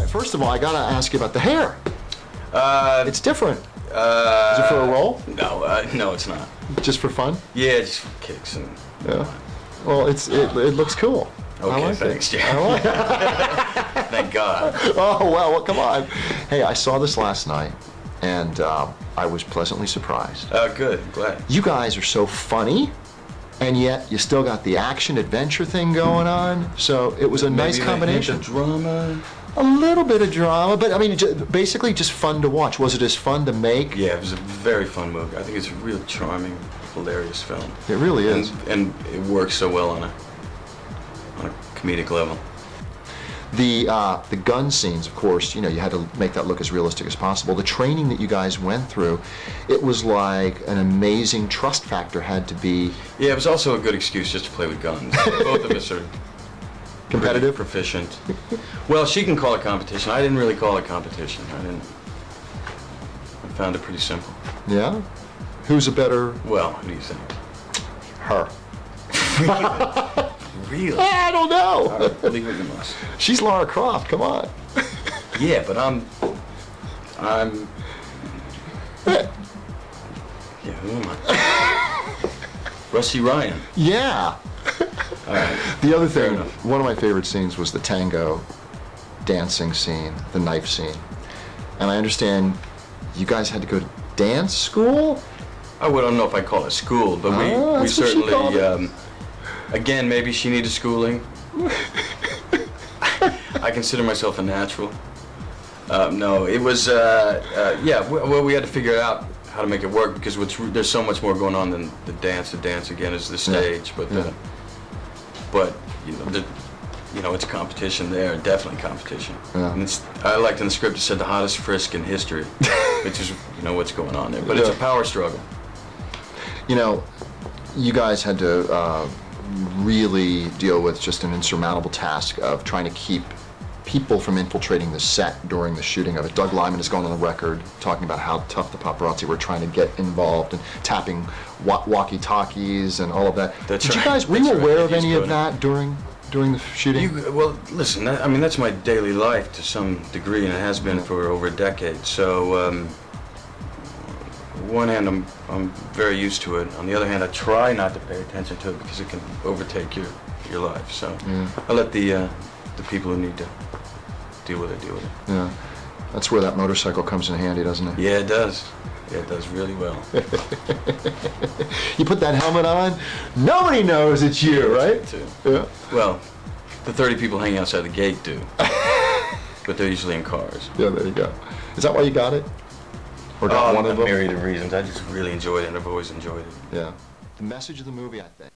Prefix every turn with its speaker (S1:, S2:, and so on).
S1: first of all, I gotta ask you about the hair. It's different. Is it for a role?
S2: No, it's not.
S1: Just for fun?
S2: Yeah, just for kicks and.
S1: Yeah. Well, it looks cool.
S2: Okay,
S1: I like
S2: thanks,
S1: it.
S2: Jay.
S1: I like it.
S2: Thank God.
S1: Oh well, come on. Hey, I saw this last night, and I was pleasantly surprised.
S2: Good. Glad.
S1: You guys are so funny, and yet you still got the action adventure thing going on. So it was a nice combination.
S2: Maybe drama.
S1: A little bit of drama, but I mean, basically just fun to watch. Was it as fun to make?
S2: Yeah, it was a very fun movie. I think it's a real charming, hilarious film.
S1: It really is.
S2: And it works so well on a comedic level.
S1: The gun scenes, of course, you had to make that look as realistic as possible. The training that you guys went through, it was like an amazing trust factor had to be.
S2: Yeah, it was also a good excuse just to play with guns. Both of us are
S1: competitive,
S2: proficient. Well, she can call it competition. I didn't really call it competition. I found it pretty simple.
S1: Yeah? Who's a better?
S2: Well, who do you think?
S1: Her.
S2: Really?
S1: I don't know.
S2: All right, leave it in us.
S1: She's Lara Croft. Come on.
S2: Yeah, but I'm. Yeah, who am I? Rusty Ryan.
S1: Yeah.
S2: All right.
S1: The other thing, one of my favorite scenes was the tango dancing scene, the knife scene. And I understand you guys had to go to dance school?
S2: I don't know if I call it school, but we certainly, again, maybe she needed schooling. I consider myself a natural. No, it was, well, we had to figure out how to make it work because there's so much more going on than the dance. The dance, again, is the stage, but it's competition there, definitely competition.
S1: Yeah.
S2: And I liked in the script it said the hottest frisk in history, which is what's going on there. But it's a power struggle.
S1: You guys had to really deal with just an insurmountable task of trying to keep people from infiltrating the set during the shooting of it. Doug Liman has gone on the record talking about how tough the paparazzi were trying to get involved and tapping walkie-talkies and all of that. Were you aware of any of that during the shooting?
S2: Well, listen, that's my daily life to some degree, and it has been for over a decade. So, on one hand, I'm very used to it. On the other hand, I try not to pay attention to it because it can overtake your life. So, I let the people who need to deal with it.
S1: Yeah, that's where that motorcycle comes in handy, doesn't it?
S2: Yeah, it does. Yeah, it does really well.
S1: You put that helmet on, nobody knows it's you, right?
S2: Too.
S1: Yeah.
S2: Well, the 30 people hanging outside the gate do, but they're usually in cars.
S1: Yeah, there you go. Is that why you got it? Or got one of them?
S2: A myriad of reasons. I just really enjoyed it, and I've always enjoyed it.
S1: Yeah. The message of the movie, I think.